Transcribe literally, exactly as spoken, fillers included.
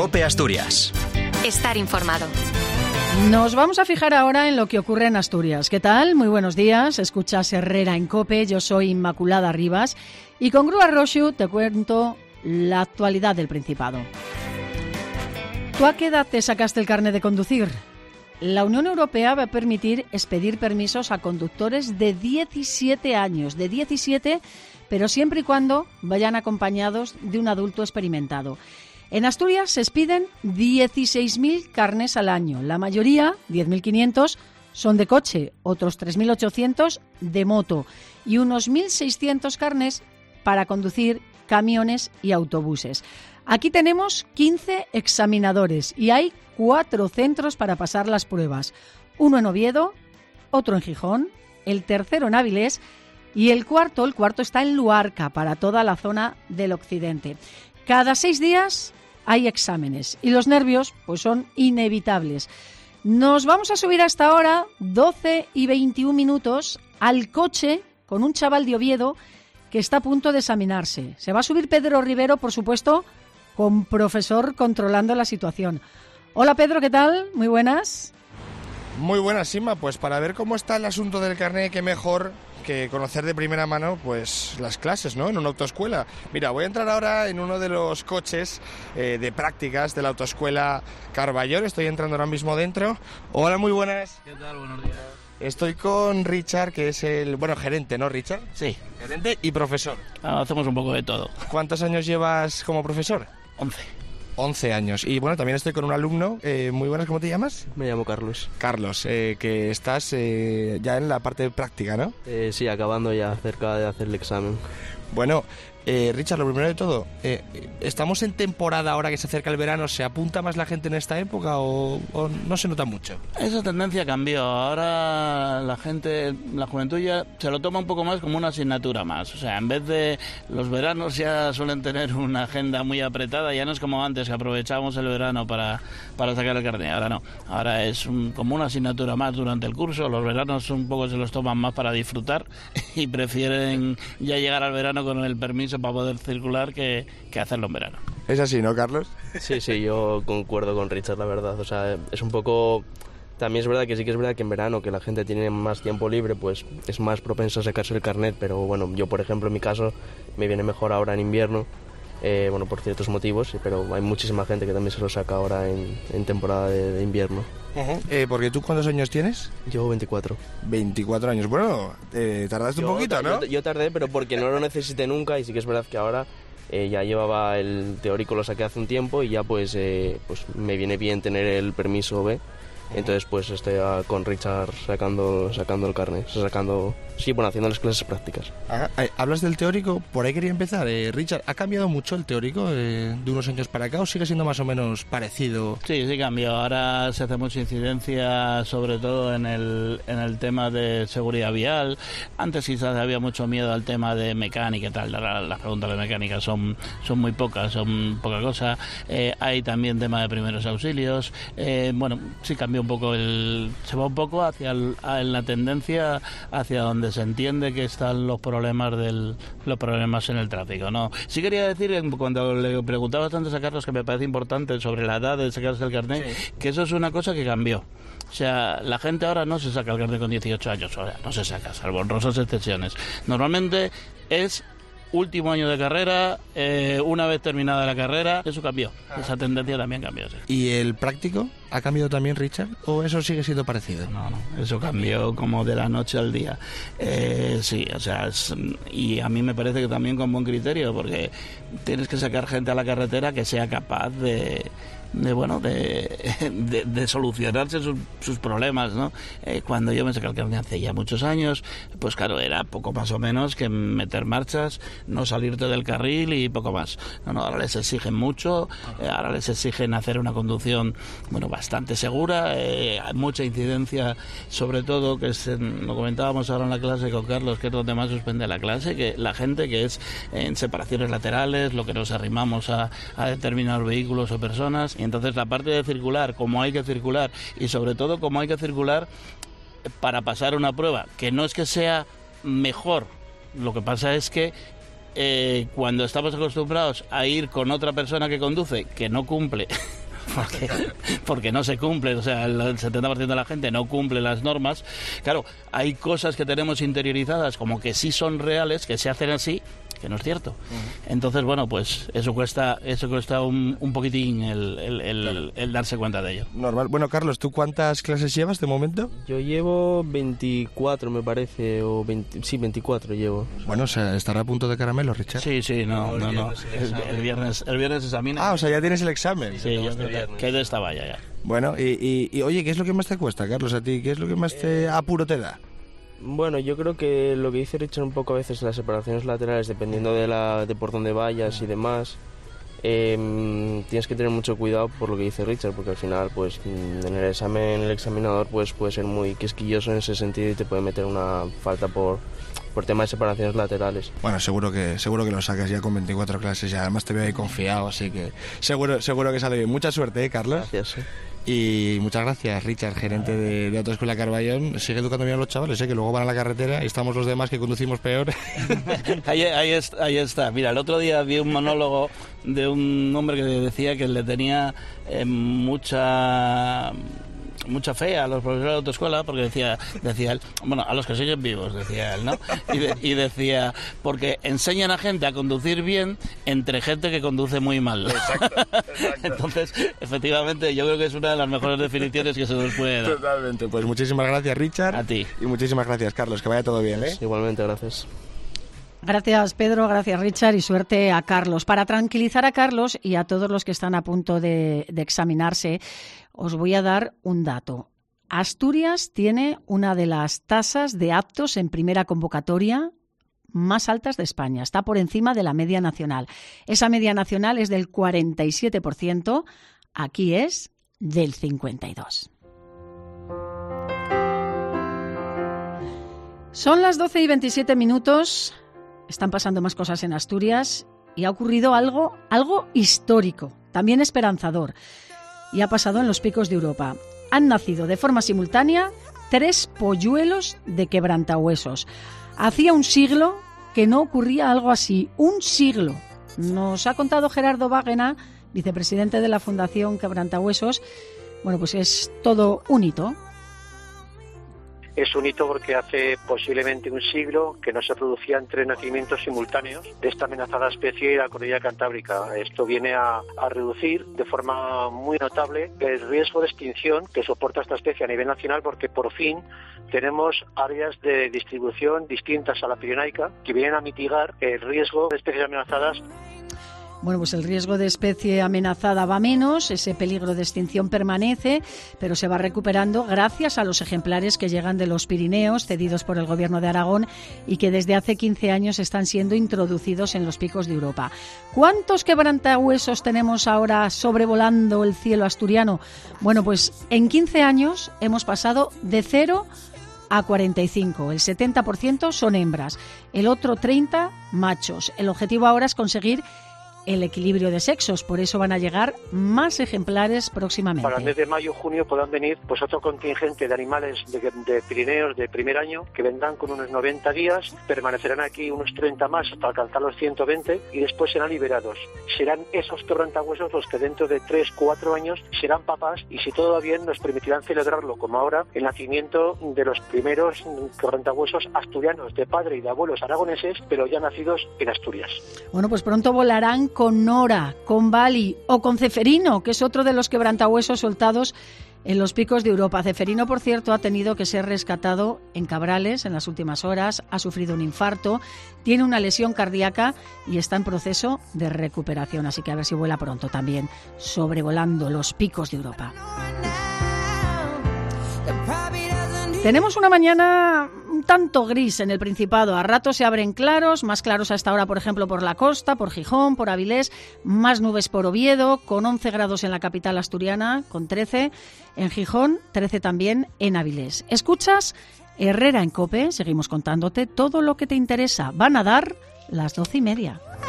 COPE Asturias. Estar informado. Nos vamos a fijar ahora en lo que ocurre en Asturias. ¿Qué tal? Muy buenos días. Escuchas Herrera en COPE. Yo soy Inmaculada Rivas y con Grúa Roxu te cuento la actualidad del Principado. ¿Tú a qué edad te sacaste el carnet de conducir? La Unión Europea va a permitir expedir permisos a conductores de diecisiete años, de diecisiete, pero siempre y cuando vayan acompañados de un adulto experimentado. En Asturias se expiden dieciséis mil carnés al año. La mayoría, diez mil quinientos, son de coche, otros tres mil ochocientos de moto y unos mil seiscientos carnés para conducir camiones y autobuses. Aquí tenemos quince examinadores y hay cuatro centros para pasar las pruebas. Uno en Oviedo, otro en Gijón, el tercero en Avilés y el cuarto, el cuarto está en Luarca, para toda la zona del occidente. Cada seis días hay exámenes y los nervios pues son inevitables. Nos vamos a subir hasta ahora, doce y veintiún minutos, al coche con un chaval de Oviedo que está a punto de examinarse. Se va a subir Pedro Rivero, por supuesto, con profesor controlando la situación. Hola Pedro, ¿qué tal? Muy buenas. Muy buenas, Inma. Pues para ver cómo está el asunto del carnet, qué mejor que conocer de primera mano pues las clases, ¿no? En una autoescuela. Mira, voy a entrar ahora en uno de los coches eh, de prácticas de la autoescuela Carballón. Estoy entrando ahora mismo dentro. Hola, muy buenas. ¿Qué tal? Buenos días. Estoy con Richard, que es el, bueno, gerente, ¿no, Richard? Sí. Gerente y profesor. Ah, hacemos un poco de todo. ¿Cuántos años llevas como profesor? once. once años. Y bueno, también estoy con un alumno. Eh, muy buenas, ¿cómo te llamas? Me llamo Carlos. Carlos, eh, que estás eh, ya en la parte práctica, ¿no? Eh, sí, acabando ya, cerca de hacer el examen. Bueno, eh, Richard, lo primero de todo, eh, ¿estamos en temporada ahora que se acerca el verano? ¿Se apunta más la gente en esta época o, o no se nota mucho? Esa tendencia cambió. Ahora la gente, la juventud ya se lo toma un poco más como una asignatura más. O sea, en vez de los veranos ya suelen tener una agenda muy apretada, ya no es como antes que aprovechábamos el verano para, para sacar el carnet. Ahora no. Ahora es un, como una asignatura más durante el curso. Los veranos un poco se los toman más para disfrutar y prefieren ya llegar al verano con el permiso para poder circular que, que hacerlo en verano. ¿Es así, no, Carlos? Sí, sí, yo concuerdo con Richard, la verdad. O sea, es un poco... También es verdad que sí que es verdad que en verano, que la gente tiene más tiempo libre, pues es más propenso a sacarse el carnet, pero bueno, yo por ejemplo en mi caso me viene mejor ahora en invierno, eh, bueno, por ciertos motivos, pero hay muchísima gente que también se lo saca ahora en, en temporada de, de invierno. Uh-huh. Eh, porque tú, ¿cuántos años tienes? Yo veinticuatro. veinticuatro años. Bueno, eh, tardaste yo, un poquito, ¿no? Yo, yo tardé, pero porque no lo necesité nunca y sí que es verdad que ahora eh, ya llevaba el teórico, lo saqué hace un tiempo y ya pues, eh, pues me viene bien tener el permiso B. Entonces pues estoy con Richard sacando sacando el carnet, sacando, sí, bueno, haciendo las clases prácticas. Ajá. Hablas del teórico, por ahí quería empezar. Eh, Richard, ¿ha cambiado mucho el teórico eh, de unos años para acá o sigue siendo más o menos parecido? Sí, sí cambió. Ahora se hace mucha incidencia, sobre todo en el, en el tema de seguridad vial. Antes quizás había mucho miedo al tema de mecánica y tal. Las, las preguntas de mecánica son, son muy pocas, son poca cosa. Eh, hay también tema de primeros auxilios. Eh, bueno, sí cambió un poco el, se va un poco hacia el, a la tendencia hacia donde se entiende que están los problemas del los problemas en el tráfico, ¿no? Sí quería decir, cuando le preguntabas antes a Carlos, que me parece importante sobre la edad de sacarse el carnet, sí, que eso es una cosa que cambió. O sea, la gente ahora no se saca el carnet con dieciocho años, o sea, no se saca, salvo honrosas excepciones. Normalmente es último año de carrera, eh, una vez terminada la carrera, eso cambió. Esa tendencia también cambió, sí. ¿Y el práctico ha cambiado también, Richard? ¿O eso sigue siendo parecido? No, no, eso cambió como de la noche al día. Eh, sí, o sea, es, y a mí me parece que también con buen criterio, porque tienes que sacar gente a la carretera que sea capaz de... de bueno de, de, de solucionarse sus, sus problemas, ¿no? Eh, cuando yo me saqué el carnet hace ya muchos años, pues claro, era poco más o menos que meter marchas, no salirte del carril y poco más. No, no, ahora les exigen mucho, eh, ahora les exigen hacer una conducción, bueno, bastante segura, eh, hay mucha incidencia, sobre todo, que es, lo comentábamos ahora en la clase con Carlos, que es donde más suspende la clase, que la gente que es en separaciones laterales, lo que nos arrimamos a, a determinados vehículos o personas. Y entonces la parte de circular, como hay que circular, y sobre todo como hay que circular para pasar una prueba, que no es que sea mejor, lo que pasa es que eh, cuando estamos acostumbrados a ir con otra persona que conduce, que no cumple, porque, porque no se cumple, o sea, el setenta por ciento de la gente no cumple las normas, claro, hay cosas que tenemos interiorizadas como que sí son reales, que se hacen así, que no es cierto. Uh-huh. Entonces, bueno, pues eso cuesta eso cuesta un, un poquitín el, el, el, claro. el darse cuenta de ello. Normal. Bueno, Carlos, ¿tú cuántas clases llevas de momento? Yo llevo veinticuatro, me parece, o veinte, sí, veinticuatro llevo. Bueno, o sea, ¿estará a punto de caramelo, Richard? Sí, sí, no, no, no. El, el viernes el viernes examina. Ah, o sea, ya tienes el examen. Sí, yo creo que de esta valla ya. Bueno, y, y, y oye, ¿qué es lo que más te cuesta, Carlos, a ti? ¿Qué es lo que más te apuro te da? Bueno, yo creo que lo que dice Richard un poco a veces las separaciones laterales, dependiendo de la de por dónde vayas y demás, eh, tienes que tener mucho cuidado por lo que dice Richard, porque al final, pues, en el examen el examinador pues puede ser muy quisquilloso en ese sentido y te puede meter una falta por por tema de separaciones laterales. Bueno, seguro que seguro que lo sacas ya con veinticuatro clases y además te veo ahí confiado, así que seguro seguro que sale bien. Mucha suerte, ¿eh, Carlos? Gracias. ¿eh? Y muchas gracias, Richard, gerente de, de Autoescuela Carballón. Sigue educando bien a los chavales, ¿eh? Que luego van a la carretera y estamos los demás que conducimos peor. ahí, ahí, está, ahí está. Mira, el otro día vi un monólogo de un hombre que decía que le tenía eh, mucha... mucha fe a los profesores de autoescuela, porque decía decía él, bueno, a los que siguen vivos, decía él, ¿no? Y, de, y decía, porque enseñan a gente a conducir bien entre gente que conduce muy mal. Exacto, exacto. Entonces, efectivamente, yo creo que es una de las mejores definiciones que se nos puede dar. Totalmente. Pues muchísimas gracias, Richard. A ti. Y muchísimas gracias, Carlos, que vaya todo bien, ¿eh? Sí, igualmente, gracias. Gracias, Pedro, gracias, Richard, y suerte a Carlos. Para tranquilizar a Carlos y a todos los que están a punto de, de examinarse, os voy a dar un dato. Asturias tiene una de las tasas de aptos en primera convocatoria más altas de España. Está por encima de la media nacional. Esa media nacional es del cuarenta y siete por ciento, aquí es del cincuenta y dos por ciento. Son las doce y veintisiete minutos. Están pasando más cosas en Asturias y ha ocurrido algo, algo histórico, también esperanzador, y ha pasado en los Picos de Europa. Han nacido de forma simultánea tres polluelos de quebrantahuesos. Hacía un siglo que no ocurría algo así, un siglo. Nos ha contado Gerardo Báguena, vicepresidente de la Fundación Quebrantahuesos. Bueno, pues es todo un hito. Es un hito porque hace posiblemente un siglo que no se producían tres nacimientos simultáneos de esta amenazada especie de la cordillera cantábrica. Esto viene a, a reducir de forma muy notable el riesgo de extinción que soporta esta especie a nivel nacional, porque por fin tenemos áreas de distribución distintas a la pirenaica que vienen a mitigar el riesgo de especies amenazadas. Bueno, pues el riesgo de especie amenazada va menos, ese peligro de extinción permanece, pero se va recuperando gracias a los ejemplares que llegan de los Pirineos, cedidos por el Gobierno de Aragón y que desde hace quince años están siendo introducidos en los Picos de Europa. ¿Cuántos quebrantahuesos tenemos ahora sobrevolando el cielo asturiano? Bueno, pues en quince años hemos pasado de cero a cuarenta y cinco. El setenta por ciento son hembras, el otro treinta por ciento machos. El objetivo ahora es conseguir el equilibrio de sexos, por eso van a llegar más ejemplares próximamente. Para el mes de mayo, junio podrán venir pues otro contingente de animales de, de Pirineos de primer año que vendrán con unos noventa días, permanecerán aquí unos treinta más hasta alcanzar los ciento veinte y después serán liberados. Serán esos quebrantahuesos los que dentro de tres, cuatro años serán papás y, si todo va bien, nos permitirán celebrarlo como ahora el nacimiento de los primeros quebrantahuesos asturianos, de padre y de abuelos aragoneses, pero ya nacidos en Asturias. Bueno, pues pronto volarán con Nora, con Bali o con Ceferino, que es otro de los quebrantahuesos soltados en los Picos de Europa. Ceferino, por cierto, ha tenido que ser rescatado en Cabrales en las últimas horas, ha sufrido un infarto, tiene una lesión cardíaca y está en proceso de recuperación, así que a ver si vuela pronto también, sobrevolando los Picos de Europa. Tenemos una mañana un tanto gris en el Principado. A ratos se abren claros, más claros hasta ahora, por ejemplo, por la costa, por Gijón, por Avilés, más nubes por Oviedo, con once grados en la capital asturiana, con trece en Gijón, trece también en Avilés. ¿Escuchas? Herrera en COPE, seguimos contándote todo lo que te interesa. Van a dar las doce y media.